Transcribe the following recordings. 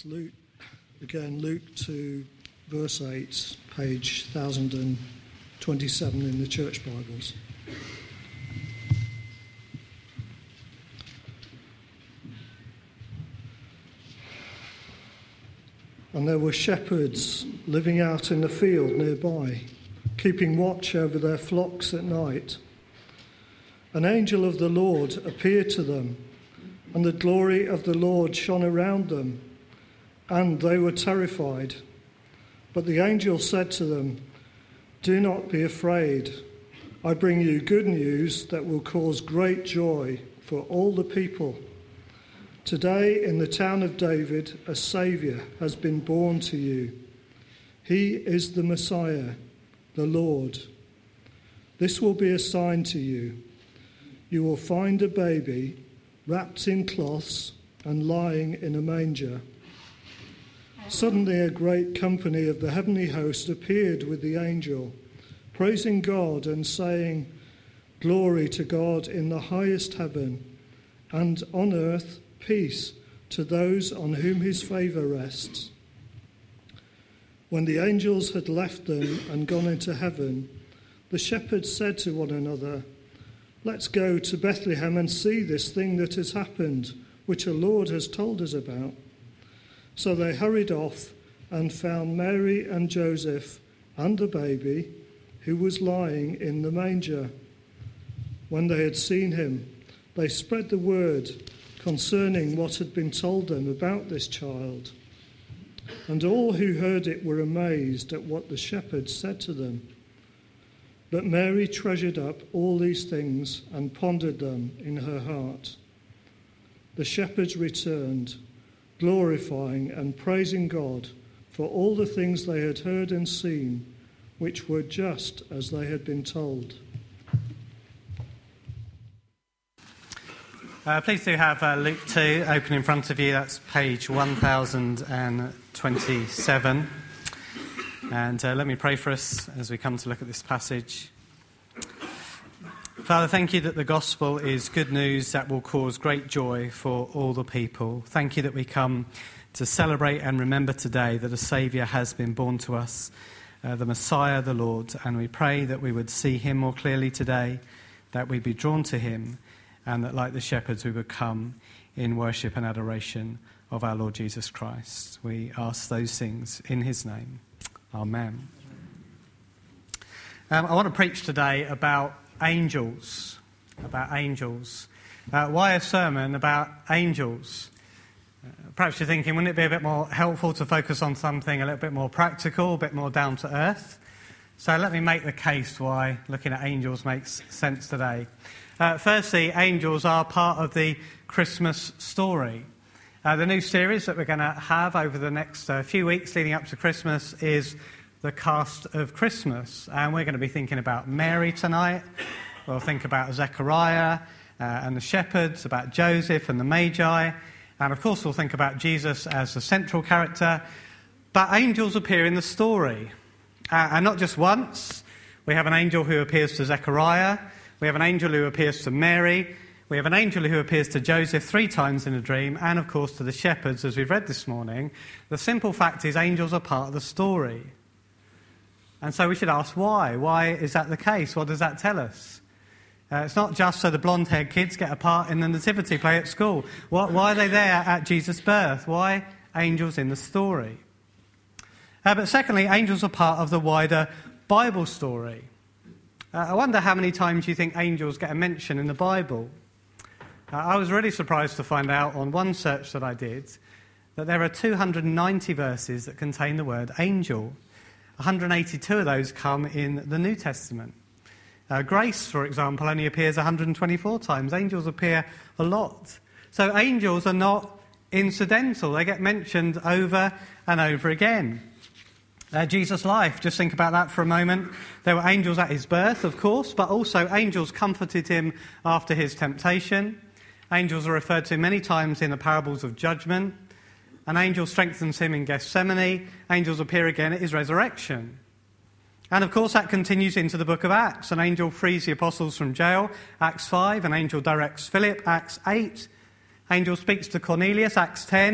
It's Luke 2, verse 8, page 1027 in the Church Bibles. And there were shepherds living out in the field nearby, keeping watch over their flocks at night. An angel of the Lord appeared to them, and the glory of the Lord shone around them, and they were terrified. But the angel said to them, "Do not be afraid. I bring you good news that will cause great joy for all the people. Today in the town of David, a Saviour has been born to you. He is the Messiah, the Lord. This will be a sign to you. You will find a baby wrapped in cloths and lying in a manger." Suddenly a great company of the heavenly host appeared with the angel, praising God and saying, "Glory to God in the highest heaven, and on earth peace to those on whom his favour rests." When the angels had left them and gone into heaven, the shepherds said to one another, "Let's go to Bethlehem and see this thing that has happened, which the Lord has told us about." So they hurried off and found Mary and Joseph and the baby, who was lying in the manger. When they had seen him, they spread the word concerning what had been told them about this child. And all who heard it were amazed at what the shepherds said to them. But Mary treasured up all these things and pondered them in her heart. The shepherds returned, glorifying and praising God for all the things they had heard and seen, which were just as they had been told. Please do have Luke 2 open in front of you. That's page 1027. And let me pray for us as we come to look at this passage. Father, thank you that the gospel is good news that will cause great joy for all the people. Thank you that we come to celebrate and remember today that a Saviour has been born to us, the Messiah, the Lord. And we pray that we would see him more clearly today, that we'd be drawn to him, and that like the shepherds we would come in worship and adoration of our Lord Jesus Christ. We ask those things in his name. Amen. I want to preach today about angels. Why a sermon about angels? Perhaps you're thinking, wouldn't it be a bit more helpful to focus on something a little bit more practical, a bit more down to earth? So let me make the case why looking at angels makes sense today. Firstly, angels are part of the Christmas story. The new series that we're going to have over the next few weeks leading up to Christmas is The Cast of Christmas. And we're going to be thinking about Mary tonight. We'll think about Zechariah and the shepherds, about Joseph and the Magi. And of course we'll think about Jesus as the central character. But angels appear in the story. And not just once. We have an angel who appears to Zechariah. We have an angel who appears to Mary. We have an angel who appears to Joseph 3 times in a dream, and of course to the shepherds, as we've read this morning. The simple fact is angels are part of the story. And so we should ask why. Why is that the case? What does that tell us? It's not just so the blonde-haired kids get a part in the nativity play at school. Why are they there at Jesus' birth? Why angels in the story? But secondly, angels are part of the wider Bible story. I wonder how many times you think angels get a mention in the Bible. I was really surprised to find out on one search that I did that there are 290 verses that contain the word angel. 182 of those come in the New Testament. Grace, for example, only appears 124 times. Angels appear a lot. So angels are not incidental. They get mentioned over and over again. Jesus' life, just think about that for a moment. There were angels at his birth, of course, but also angels comforted him after his temptation. Angels are referred to many times in the parables of judgment. An angel strengthens him in Gethsemane. Angels appear again at his resurrection. And of course that continues into the book of Acts. An angel frees the apostles from jail, Acts 5. An angel directs Philip, Acts 8. Angel speaks to Cornelius, Acts 10.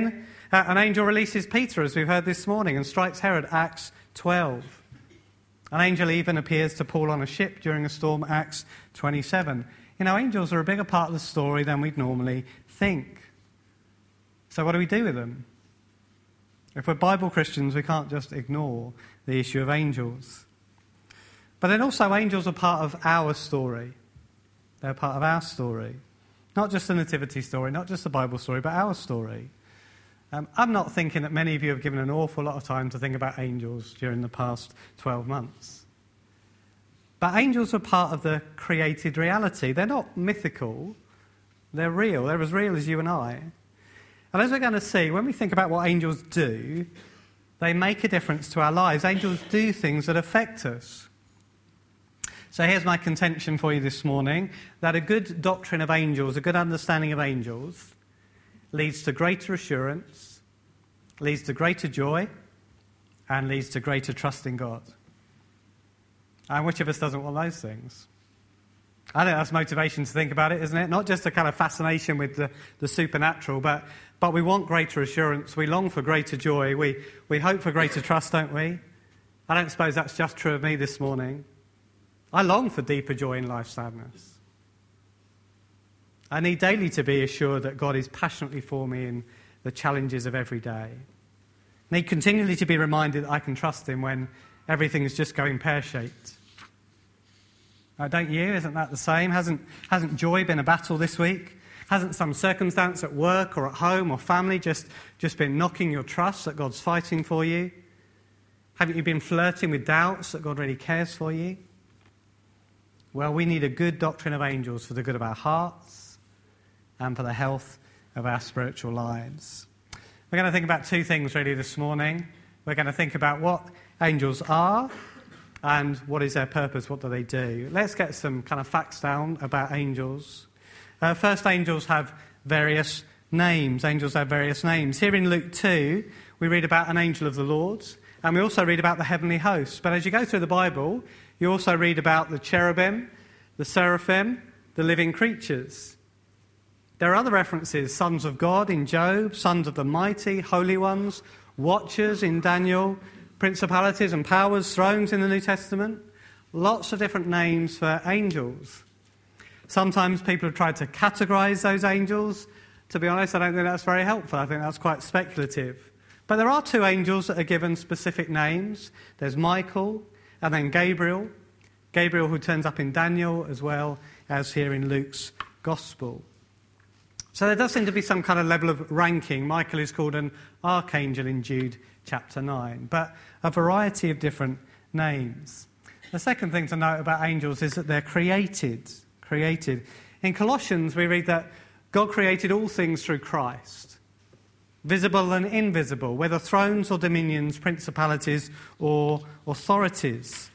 An angel releases Peter, as we've heard this morning, and strikes Herod, Acts 12. An angel even appears to Paul on a ship during a storm, Acts 27. You know, angels are a bigger part of the story than we'd normally think. So what do we do with them? If we're Bible Christians, we can't just ignore the issue of angels. But then also angels are part of our story. They're part of our story. Not just the nativity story, not just the Bible story, but our story. I'm not thinking that many of you have given an awful lot of time to think about angels during the past 12 months. But angels are part of the created reality. They're not mythical. They're real. They're as real as you and I. And as we're going to see, when we think about what angels do, they make a difference to our lives. Angels do things that affect us. So here's my contention for you this morning, that a good doctrine of angels, a good understanding of angels, leads to greater assurance, leads to greater joy, and leads to greater trust in God. And which of us doesn't want those things? I think that's motivation to think about it, isn't it? Not just a kind of fascination with the supernatural, but we want greater assurance. We long for greater joy. We hope for greater trust, don't we? I don't suppose that's just true of me this morning. I long for deeper joy in life's sadness. I need daily to be assured that God is passionately for me in the challenges of every day. I need continually to be reminded that I can trust him when everything is just going pear-shaped. Don't you? Isn't that the same? Hasn't joy been a battle this week? Hasn't some circumstance at work or at home or family just been knocking your trust that God's fighting for you? Haven't you been flirting with doubts that God really cares for you? Well, we need a good doctrine of angels for the good of our hearts and for the health of our spiritual lives. We're going to think about two things really this morning. We're going to think about what angels are and what is their purpose, what do they do. Let's get some kind of facts down about angels. First, angels have various names. Angels have various names. Here in Luke 2, we read about an angel of the Lord, and we also read about the heavenly host. But as you go through the Bible, you also read about the cherubim, the seraphim, the living creatures. There are other references, sons of God in Job, sons of the mighty, holy ones, watchers in Daniel, principalities and powers, thrones in the New Testament. Lots of different names for angels. Sometimes people have tried to categorize those angels. To be honest, I don't think that's very helpful. I think that's quite speculative. But there are two angels that are given specific names. There's Michael and then Gabriel. Gabriel, who turns up in Daniel as well as here in Luke's Gospel. So there does seem to be some kind of level of ranking. Michael is called an archangel in Jude chapter 9, but a variety of different names. The second thing to note about angels is that they're created. In Colossians, we read that God created all things through Christ, visible and invisible, whether thrones or dominions, principalities or authorities.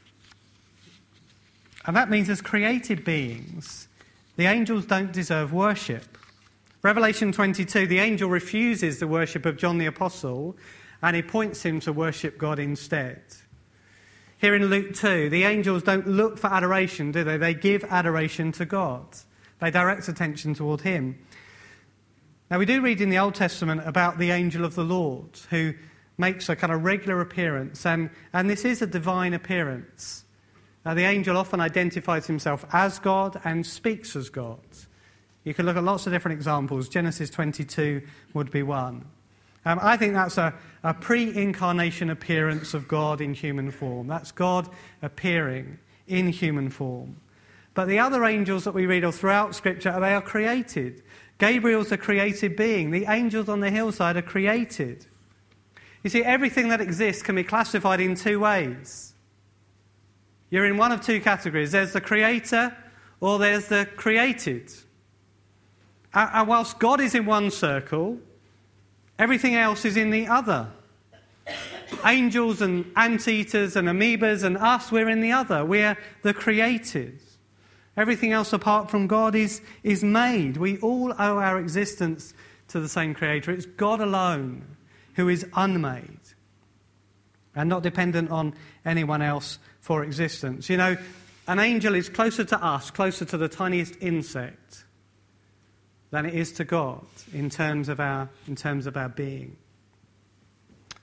And that means as created beings, the angels don't deserve worship. Revelation 22, the angel refuses the worship of John the Apostle, and he points him to worship God instead. Here in Luke 2, the angels don't look for adoration, do they? They give adoration to God. They direct attention toward him. Now, we do read in the Old Testament about the angel of the Lord, who makes a kind of regular appearance, and this is a divine appearance. The angel often identifies himself as God and speaks as God. You can look at lots of different examples. Genesis 22 would be one. I think that's a pre-incarnation appearance of God in human form. That's God appearing in human form. But the other angels that we read of throughout Scripture, they are created. Gabriel's a created being. The angels on the hillside are created. You see, everything that exists can be classified in two ways. You're in one of two categories. There's the creator or there's the created. And whilst God is in one circle, everything else is in the other. Angels and anteaters and amoebas and us, we're in the other. We're the created. Everything else apart from God is made. We all owe our existence to the same Creator. It's God alone who is unmade and not dependent on anyone else for existence. You know, an angel is closer to us, closer to the tiniest insect, than it is to God in terms of our being.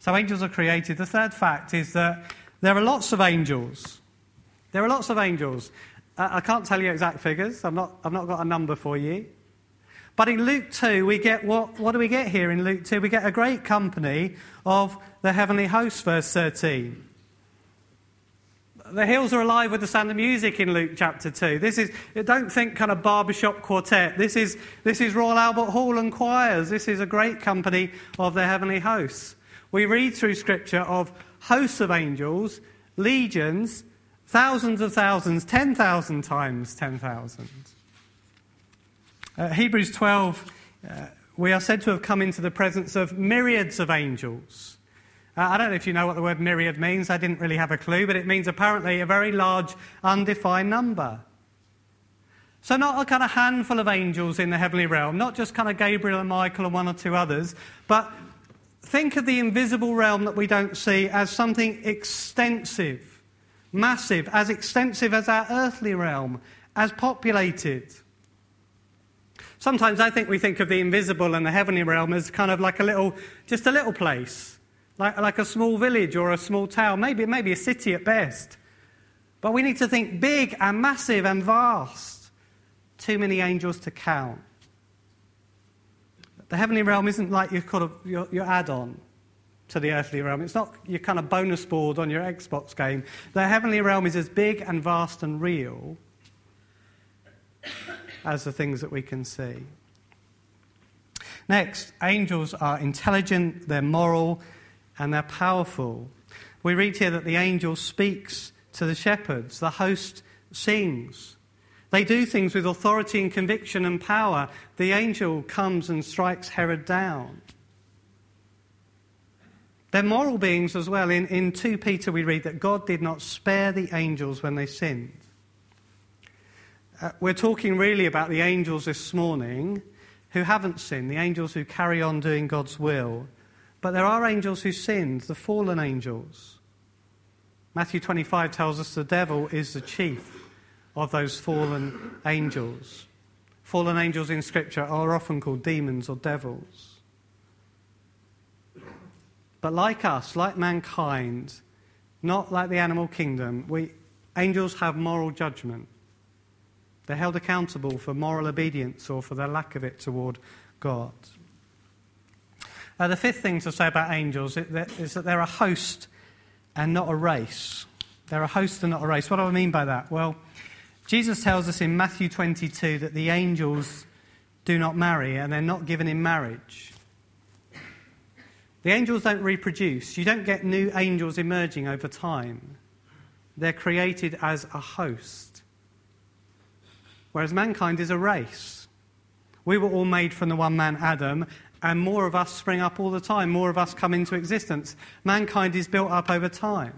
So angels are created. The third fact is that there are lots of angels. There are lots of angels. I can't tell you exact figures. I've not got a number for you. But in Luke 2, we get what do we get here in Luke 2? We get a great company of the heavenly host, verse 13. The hills are alive with the sound of music in Luke chapter 2. Don't think kind of barbershop quartet. This is Royal Albert Hall and choirs. This is a great company of the heavenly hosts. We read through Scripture of hosts of angels, legions, thousands of thousands, 10,000 times 10,000. Hebrews 12, we are said to have come into the presence of myriads of angels. I don't know if you know what the word myriad means. I didn't really have a clue, but it means apparently a very large, undefined number. So not a kind of handful of angels in the heavenly realm, not just kind of Gabriel and Michael and one or two others, but think of the invisible realm that we don't see as something extensive, massive, as extensive as our earthly realm, as populated. Sometimes I think we think of the invisible and the heavenly realm as kind of like just a little place, like a small village or a small town, maybe a city at best. But we need to think big and massive and vast. Too many angels to count. The heavenly realm isn't like your add-on to the earthly realm. It's not your kind of bonus board on your Xbox game. The heavenly realm is as big and vast and real as the things that we can see. Next, angels are intelligent, they're moral, and they're powerful. We read here that the angel speaks to the shepherds, the host sings. They do things with authority and conviction and power. The angel comes and strikes Herod down. They're moral beings as well. In 2 Peter we read that God did not spare the angels when they sinned. We're talking really about the angels this morning who haven't sinned, the angels who carry on doing God's will. But there are angels who sinned, the fallen angels. Matthew 25 tells us the devil is the chief of those fallen angels. Fallen angels in Scripture are often called demons or devils. But like us, like mankind, not like the animal kingdom, angels have moral judgment. They're held accountable for moral obedience or for their lack of it toward God. The fifth thing to say about angels is that they're a host and not a race. They're a host and not a race. What do I mean by that? Well, Jesus tells us in Matthew 22 that the angels do not marry and they're not given in marriage. The angels don't reproduce. You don't get new angels emerging over time. They're created as a host. Whereas mankind is a race. We were all made from the one man Adam, and more of us spring up all the time. More of us come into existence. Mankind is built up over time.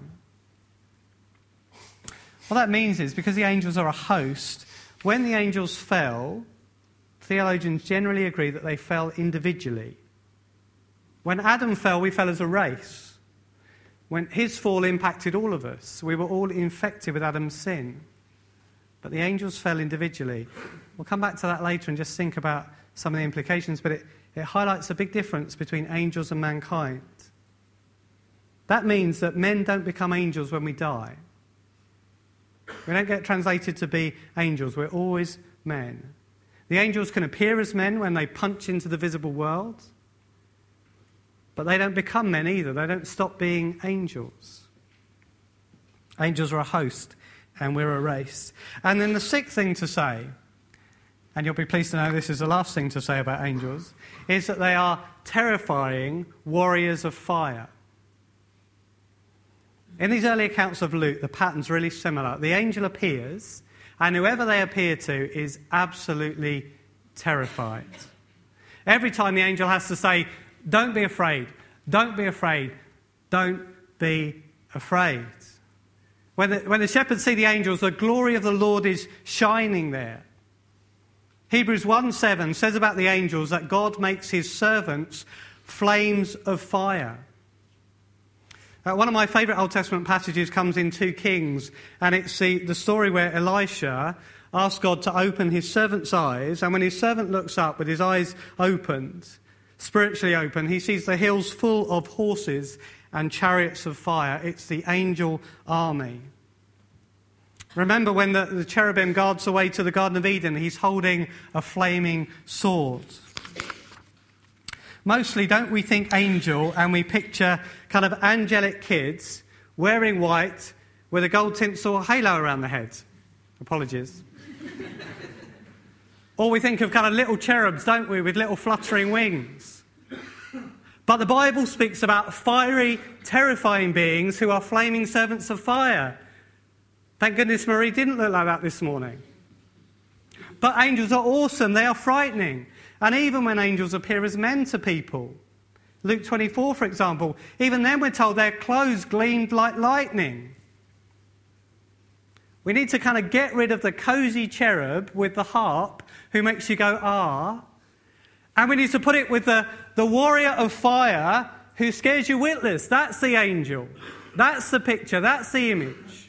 What that means is, because the angels are a host, when the angels fell, theologians generally agree that they fell individually. When Adam fell, we fell as a race. When his fall impacted all of us, we were all infected with Adam's sin. But the angels fell individually. We'll come back to that later and just think about some of the implications, but it highlights a big difference between angels and mankind. That means that men don't become angels when we die. We don't get translated to be angels. We're always men. The angels can appear as men when they punch into the visible world, but they don't become men either. They don't stop being angels. Angels are a host, and we're a race. And then the sixth thing to say, and you'll be pleased to know this is the last thing to say about angels, is that they are terrifying warriors of fire. In these early accounts of Luke, the pattern's really similar. The angel appears, and whoever they appear to is absolutely terrified. Every time the angel has to say, don't be afraid, don't be afraid, don't be afraid. When the shepherds see the angels, the glory of the Lord is shining there. Hebrews 1:7 says about the angels that God makes his servants flames of fire. One of my favourite Old Testament passages comes in 2 Kings, and it's the story where Elisha asks God to open his servant's eyes, and when his servant looks up with his eyes opened, spiritually open. He sees the hills full of horses and chariots of fire. It's the angel army. Remember when the cherubim guards the way to the Garden of Eden, he's holding a flaming sword. Mostly, don't we think angel and we picture kind of angelic kids wearing white with a gold tinsel halo around the head? Apologies. Or we think of kind of little cherubs, don't we, with little fluttering wings. But the Bible speaks about fiery, terrifying beings who are flaming servants of fire. Thank goodness Marie didn't look like that this morning. But angels are awesome. They are frightening. And even when angels appear as men to people, Luke 24, for example, even then we're told their clothes gleamed like lightning. We need to kind of get rid of the cosy cherub with the harp who makes you go, ah. And we need to put it with the warrior of fire who scares you witless. That's the angel. That's the picture. That's the image.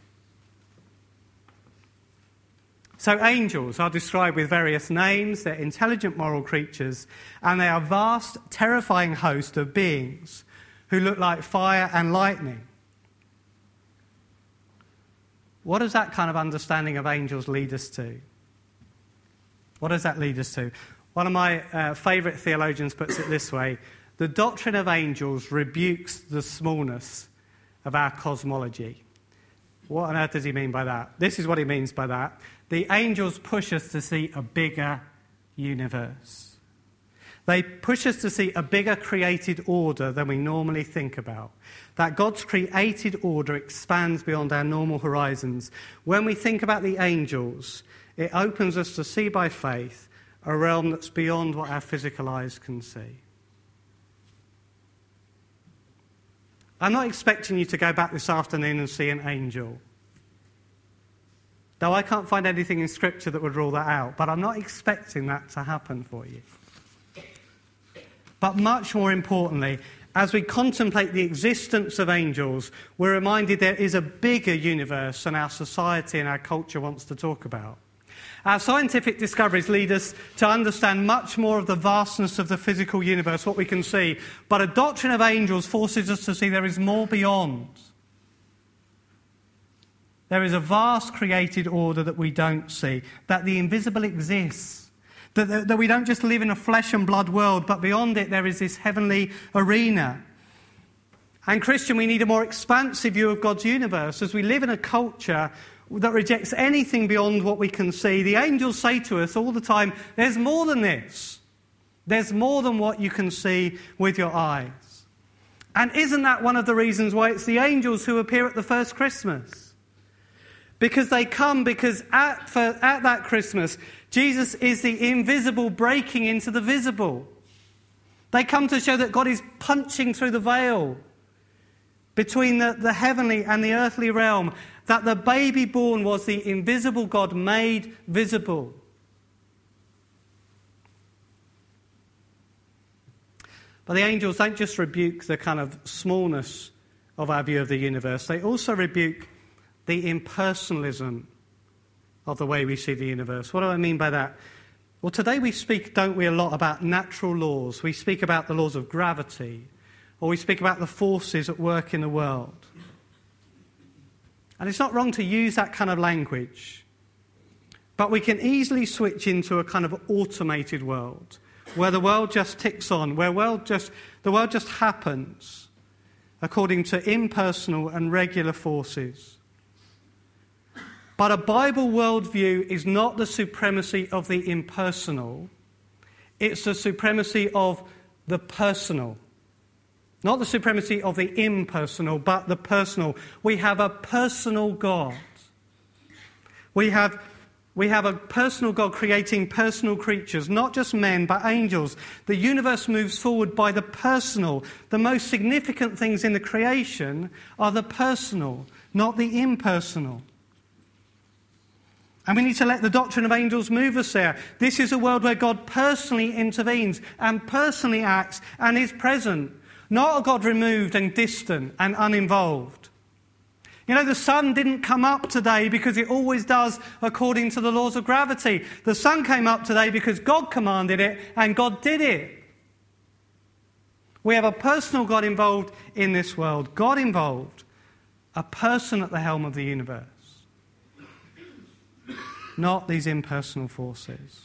So angels are described with various names. They're intelligent moral creatures, and they are a vast, terrifying host of beings who look like fire and lightning. What does that kind of understanding of angels lead us to? What does that lead us to? One of my favourite theologians puts it this way: the doctrine of angels rebukes the smallness of our cosmology. What on earth does he mean by that? This is what he means by that. The angels push us to see a bigger universe. They push us to see a bigger created order than we normally think about. That God's created order expands beyond our normal horizons. When we think about the angels, it opens us to see by faith a realm that's beyond what our physical eyes can see. I'm not expecting you to go back this afternoon and see an angel. Though I can't find anything in Scripture that would rule that out, but I'm not expecting that to happen for you. But much more importantly, as we contemplate the existence of angels, we're reminded there is a bigger universe than our society and our culture wants to talk about. Our scientific discoveries lead us to understand much more of the vastness of the physical universe, what we can see. But a doctrine of angels forces us to see there is more beyond. There is a vast created order that we don't see, that the invisible exists, that we don't just live in a flesh and blood world, but beyond it there is this heavenly arena. And Christian, we need a more expansive view of God's universe. As we live in a culture that rejects anything beyond what we can see, the angels say to us all the time, there's more than this. There's more than what you can see with your eyes. And isn't that one of the reasons why it's the angels who appear at the first Christmas? Because they come because at that Christmas, Jesus is the invisible breaking into the visible. They come to show that God is punching through the veil between the heavenly and the earthly realm, that the baby born was the invisible God made visible. But the angels don't just rebuke the kind of smallness of our view of the universe, they also rebuke the impersonalism of the way we see the universe. What do I mean by that? Well, today we speak, don't we, a lot about natural laws. We speak about the laws of gravity, or we speak about the forces at work in the world. And it's not wrong to use that kind of language, but we can easily switch into a kind of automated world, where the world just ticks on, where the world just happens according to impersonal and regular forces. But a Bible worldview is not the supremacy of the impersonal. It's the supremacy of the personal. Not the supremacy of the impersonal, but the personal. We have a personal God. We have a personal God creating personal creatures, not just men, but angels. The universe moves forward by the personal. The most significant things in the creation are the personal, not the impersonal. And we need to let the doctrine of angels move us there. This is a world where God personally intervenes and personally acts and is present, not a God removed and distant and uninvolved. You know, the sun didn't come up today because it always does according to the laws of gravity. The sun came up today because God commanded it and God did it. We have a personal God involved in this world. God involved. A person at the helm of the universe. Not these impersonal forces.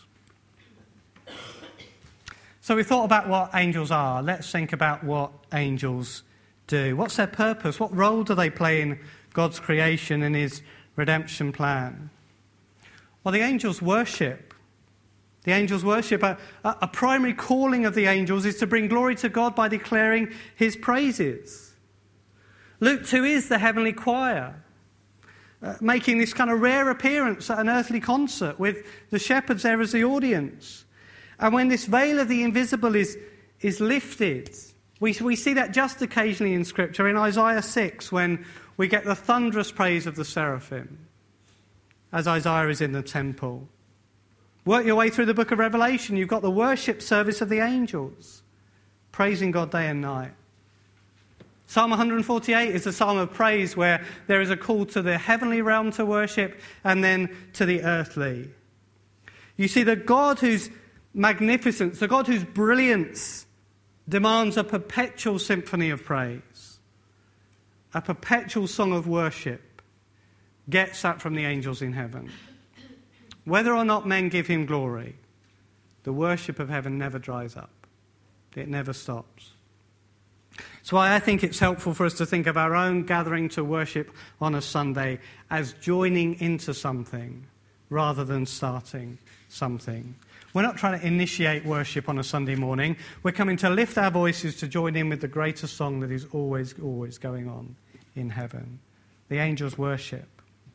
So we thought about what angels are. Let's think about what angels do. What's their purpose? What role do they play in God's creation and his redemption plan? Well, the angels worship. The angels worship. A primary calling of the angels is to bring glory to God by declaring his praises. Luke 2 is the heavenly choir, making this kind of rare appearance at an earthly concert with the shepherds there as the audience. And when this veil of the invisible is lifted, we see that just occasionally in Scripture, in Isaiah 6, when we get the thunderous praise of the seraphim, as Isaiah is in the temple. Work your way through the book of Revelation, you've got the worship service of the angels, praising God day and night. Psalm 148 is a psalm of praise where there is a call to the heavenly realm to worship and then to the earthly. You see, the God whose magnificence, the God whose brilliance demands a perpetual symphony of praise, a perpetual song of worship, gets that from the angels in heaven. Whether or not men give him glory, the worship of heaven never dries up. It never stops. That's why I think it's helpful for us to think of our own gathering to worship on a Sunday as joining into something rather than starting something. We're not trying to initiate worship on a Sunday morning. We're coming to lift our voices to join in with the greater song that is always, always going on in heaven. The angels worship.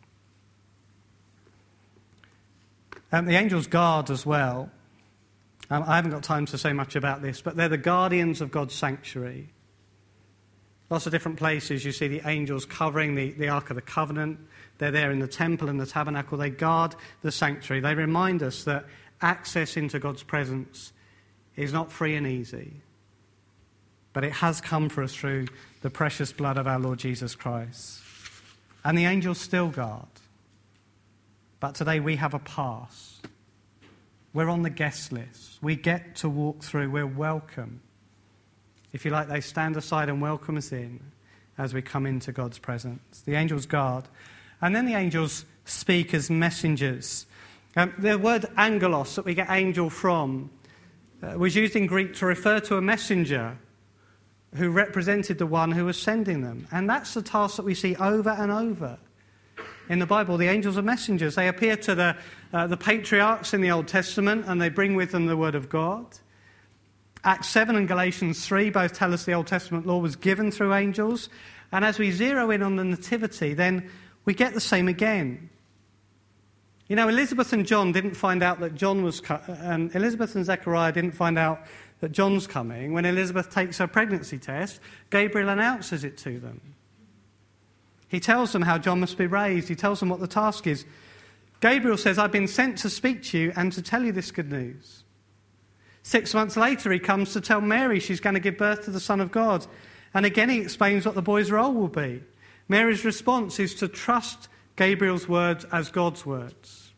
The angels guard as well. I haven't got time to say much about this, but they're the guardians of God's sanctuary. Lots of different places you see the angels covering the Ark of the Covenant. They're there in the temple and the tabernacle. They guard the sanctuary. They remind us that access into God's presence is not free and easy, but it has come for us through the precious blood of our Lord Jesus Christ. And the angels still guard. But today we have a pass. We're on the guest list. We get to walk through. We're welcome. If you like, they stand aside and welcome us in as we come into God's presence. The angels guard. And then the angels speak as messengers. The word angelos, that we get angel from, was used in Greek to refer to a messenger who represented the one who was sending them. And that's the task that we see over and over. In the Bible, the angels are messengers. They appear to the patriarchs in the Old Testament, and they bring with them the word of God. Acts 7 and Galatians 3 both tell us the Old Testament law was given through angels. And as we zero in on the nativity, then we get the same again. You know, Elizabeth and John didn't find out that John was and Elizabeth and Zechariah didn't find out that John's coming. When Elizabeth takes her pregnancy test, Gabriel announces it to them. He tells them how John must be raised. He tells them what the task is. Gabriel says, I've been sent to speak to you and to tell you this good news. 6 months later, he comes to tell Mary she's going to give birth to the Son of God. And again, he explains what the boy's role will be. Mary's response is to trust Gabriel's words as God's words.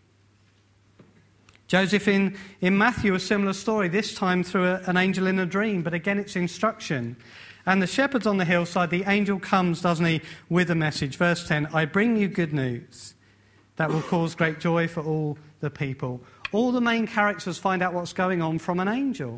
Joseph in Matthew, a similar story, this time through an angel in a dream, but again it's instruction. And the shepherds on the hillside, the angel comes, doesn't he, with a message. Verse 10, I bring you good news that will cause great joy for all the people. All the main characters find out what's going on from an angel.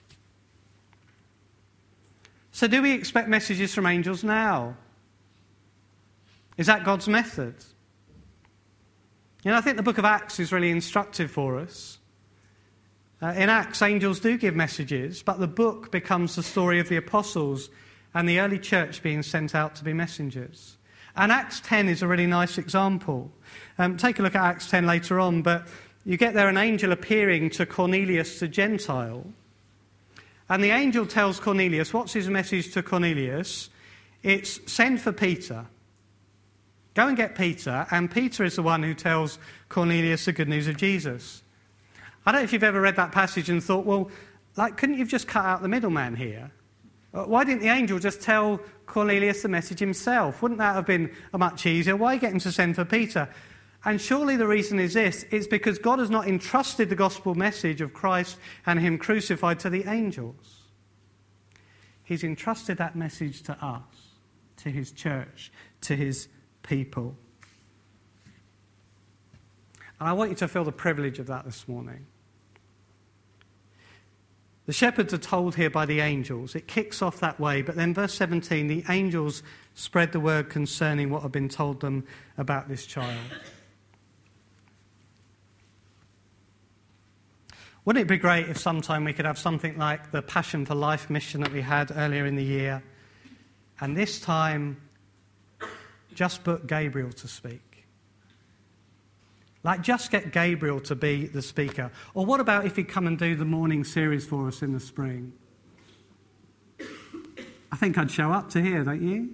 So do we expect messages from angels now? Is that God's method? You know, I think the book of Acts is really instructive for us. In Acts, angels do give messages, but the book becomes the story of the apostles and the early church being sent out to be messengers. And Acts 10 is a really nice example. Take a look at Acts 10 later on, but you get there an angel appearing to Cornelius, the Gentile. And the angel tells Cornelius, what's his message to Cornelius? It's send for Peter. Go and get Peter, and Peter is the one who tells Cornelius the good news of Jesus. I don't know if you've ever read that passage and thought, well, couldn't you have just cut out the middleman here? Why didn't the angel just tell Cornelius the message himself? Wouldn't that have been much easier? Why get him to send for Peter? And surely the reason is this, it's because God has not entrusted the gospel message of Christ and him crucified to the angels. He's entrusted that message to us, to his church, to his people. And I want you to feel the privilege of that this morning. The shepherds are told here by the angels. It kicks off that way, but then verse 17, the angels spread the word concerning what had been told them about this child. Wouldn't it be great if sometime we could have something like the Passion for Life mission that we had earlier in the year, and this time just book Gabriel to speak? Like, just get Gabriel to be the speaker. Or what about if he'd come and do the morning series for us in the spring? I think I'd show up to hear, don't you?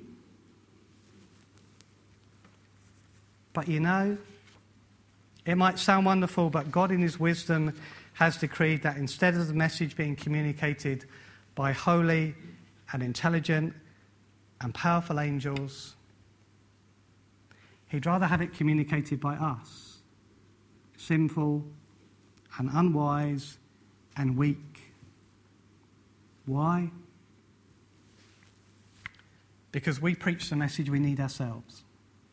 But you know, it might sound wonderful, but God in his wisdom has decreed that instead of the message being communicated by holy and intelligent and powerful angels, he'd rather have it communicated by us. Sinful and unwise and weak. Why? Because we preach the message we need ourselves.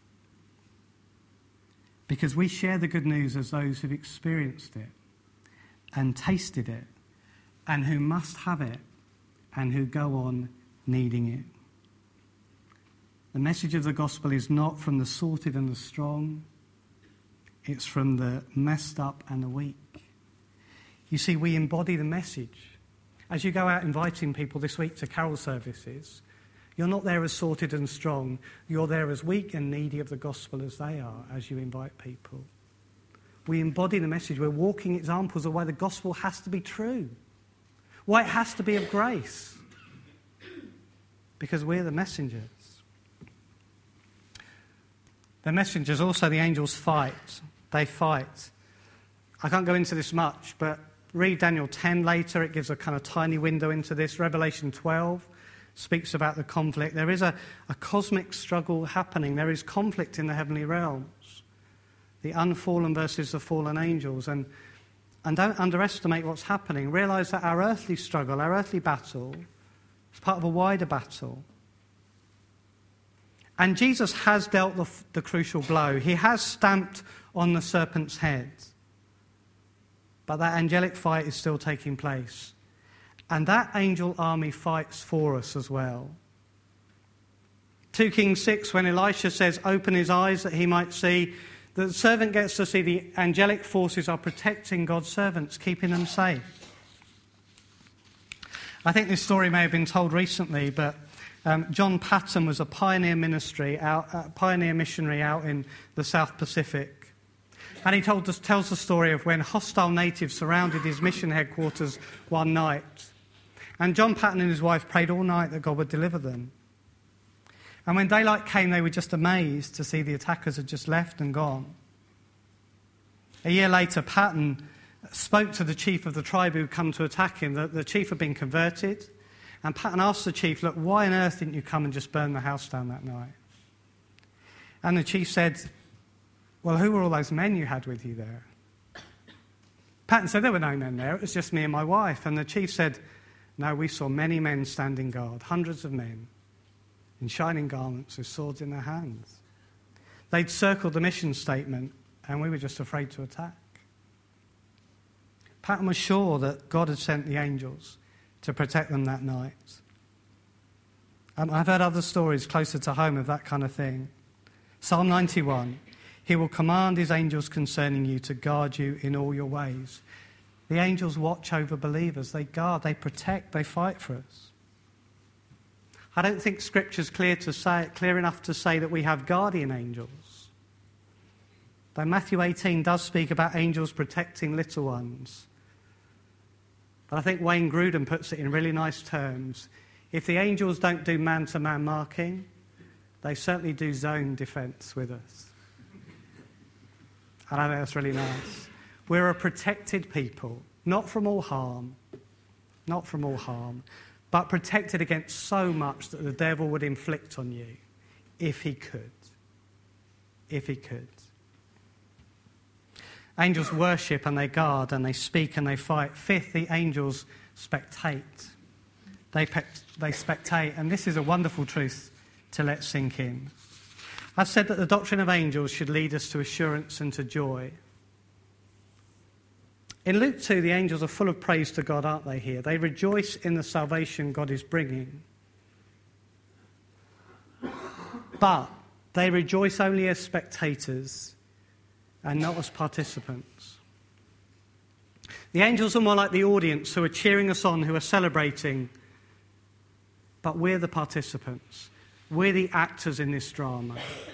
Because we share the good news as those who've experienced it and tasted it and who must have it and who go on needing it. The message of the gospel is not from the sorted and the strong. It's from the messed up and the weak. You see, we embody the message. As you go out inviting people this week to carol services, you're not there as sorted and strong. You're there as weak and needy of the gospel as they are as you invite people. We embody the message. We're walking examples of why the gospel has to be true, why it has to be of grace, because we're the messengers. The messengers, also the angels, fight. They fight. I can't go into this much, but read Daniel 10 later. It gives a kind of tiny window into this. Revelation 12 speaks about the conflict. There is a cosmic struggle happening. There is conflict in the heavenly realms. The unfallen versus the fallen angels. And don't underestimate what's happening. Realise that our earthly struggle, our earthly battle, is part of a wider battle. And Jesus has dealt the crucial blow. He has stamped on the serpent's head. But that angelic fight is still taking place. And that angel army fights for us as well. 2 Kings 6, when Elisha says, open his eyes that he might see, the servant gets to see the angelic forces are protecting God's servants, keeping them safe. I think this story may have been told recently, but John Patton was a pioneer missionary out in the South Pacific. And he tells the story of when hostile natives surrounded his mission headquarters one night. And John Patton and his wife prayed all night that God would deliver them. And when daylight came, they were just amazed to see the attackers had just left and gone. A year later, Patton spoke to the chief of the tribe who had come to attack him. The chief had been converted. And Patton asked the chief, look, why on earth didn't you come and just burn the house down that night? And the chief said, well, who were all those men you had with you there? Patton said, there were no men there, it was just me and my wife. And the chief said, no, we saw many men standing guard, hundreds of men, in shining garments with swords in their hands. They'd circled the mission statement, and we were just afraid to attack. Patton was sure that God had sent the angels to protect them that night. I've heard other stories closer to home of that kind of thing. Psalm 91, he will command his angels concerning you to guard you in all your ways. The angels watch over believers. They guard, they protect, they fight for us. I don't think Scripture's clear enough to say that we have guardian angels. Though Matthew 18 does speak about angels protecting little ones. But I think Wayne Grudem puts it in really nice terms. If the angels don't do man-to-man marking, they certainly do zone defence with us. And I think that's really nice. We're a protected people, not from all harm, but protected against so much that the devil would inflict on you if he could. If he could. Angels worship and they guard and they speak and they fight. Fifth, the angels spectate. they spectate, and this is a wonderful truth to let sink in. I've said that the doctrine of angels should lead us to assurance and to joy. In Luke 2, the angels are full of praise to God, aren't they here? They rejoice in the salvation God is bringing. But they rejoice only as spectators and not as participants. The angels are more like the audience who are cheering us on, who are celebrating, but we're the participants. We're the actors in this drama.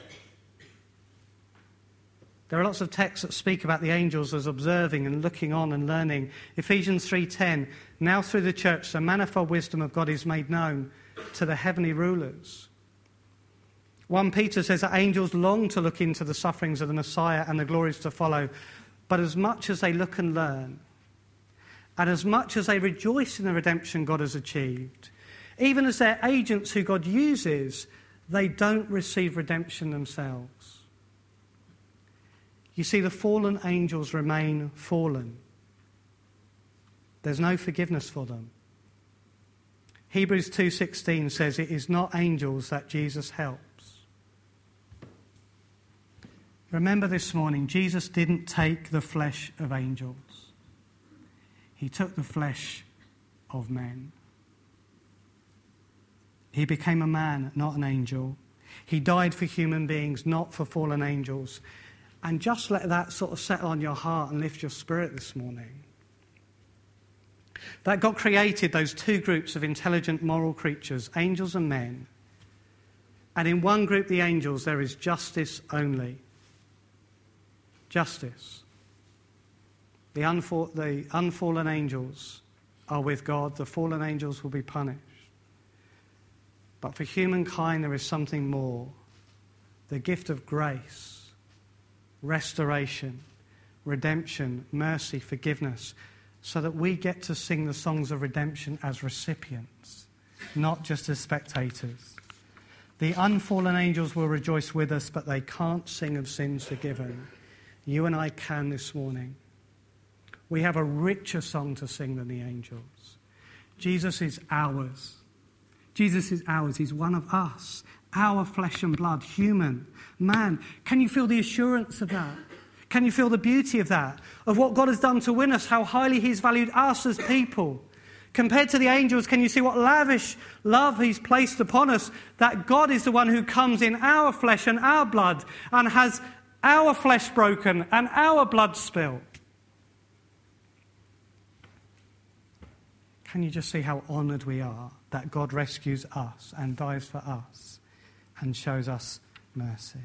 There are lots of texts that speak about the angels as observing and looking on and learning. Ephesians 3:10, now through the church the manifold wisdom of God is made known to the heavenly rulers. 1 Peter says that angels long to look into the sufferings of the Messiah and the glories to follow, but as much as they look and learn, and as much as they rejoice in the redemption God has achieved, even as they're agents who God uses, they don't receive redemption themselves. You see, the fallen angels remain fallen. There's no forgiveness for them. Hebrews 2:16 says it is not angels that Jesus helps. Remember this morning, Jesus didn't take the flesh of angels. He took the flesh of men. He became a man, not an angel. He died for human beings, not for fallen angels. And just let that sort of settle on your heart and lift your spirit this morning. That God created those two groups of intelligent, moral creatures, angels and men. And in one group, the angels, there is justice only. Justice. The unfallen angels are with God. The fallen angels will be punished. But for humankind, there is something more. The gift of grace, restoration, redemption, mercy, forgiveness, so that we get to sing the songs of redemption as recipients, not just as spectators. The unfallen angels will rejoice with us, but they can't sing of sins forgiven. You and I can this morning. We have a richer song to sing than the angels. Jesus is ours. Jesus is ours. He's one of us. Our flesh and blood, human, man. Can you feel the assurance of that? Can you feel the beauty of that? Of what God has done to win us, how highly he's valued us as people. Compared to the angels, can you see what lavish love he's placed upon us? That God is the one who comes in our flesh and our blood and has our flesh broken and our blood spilled. Can you just see how honoured we are that God rescues us and dies for us and shows us mercy?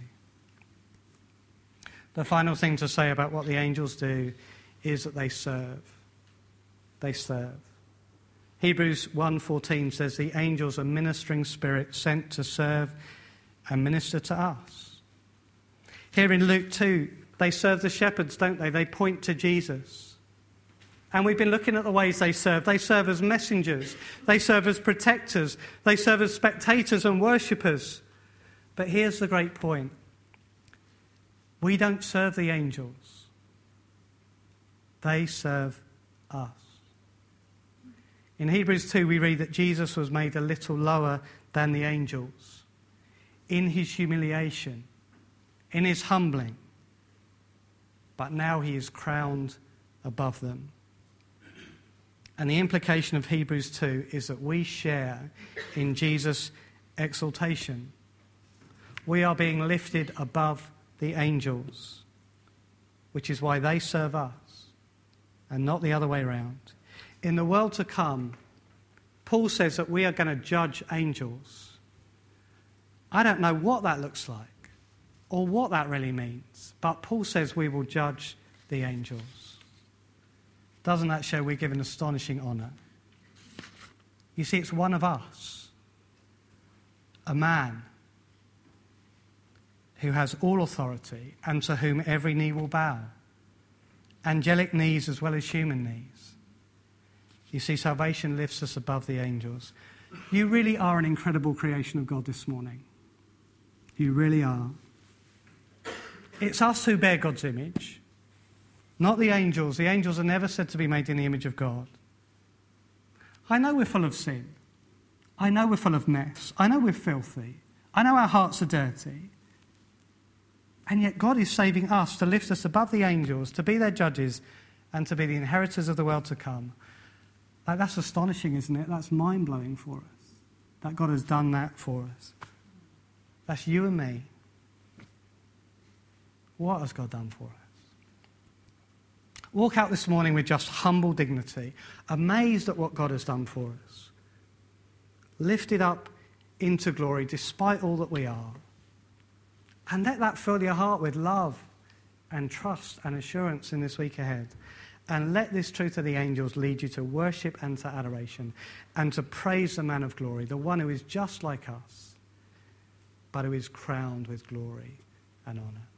The final thing to say about what the angels do is that they serve. They serve. Hebrews 1:14 says the angels are ministering spirits sent to serve and minister to us. Here in Luke 2, they serve the shepherds, don't they? They point to Jesus. And we've been looking at the ways they serve. They serve as messengers. They serve as protectors. They serve as spectators and worshippers. But here's the great point. We don't serve the angels. They serve us. In Hebrews 2, we read that Jesus was made a little lower than the angels in his humiliation, in his humbling. But now he is crowned above them. And the implication of Hebrews 2 is that we share in Jesus' exaltation. We are being lifted above the angels, which is why they serve us and not the other way around. In the world to come, Paul says that we are going to judge angels. I don't know what that looks like or what that really means, but Paul says we will judge the angels. Doesn't that show we give an astonishing honour? You see, it's one of us, a man who has all authority and to whom every knee will bow, angelic knees as well as human knees. You see, salvation lifts us above the angels. You really are an incredible creation of God this morning. You really are. It's us who bear God's image, not the angels. The angels are never said to be made in the image of God. I know we're full of sin. I know we're full of mess. I know we're filthy. I know our hearts are dirty. And yet God is saving us to lift us above the angels, to be their judges, and to be the inheritors of the world to come. That's astonishing, isn't it? That's mind-blowing for us, that God has done that for us. That's you and me. What has God done for us? Walk out this morning with just humble dignity, amazed at what God has done for us, lifted up into glory despite all that we are. And let that fill your heart with love and trust and assurance in this week ahead. And let this truth of the angels lead you to worship and to adoration and to praise the man of glory, the one who is just like us, but who is crowned with glory and honour.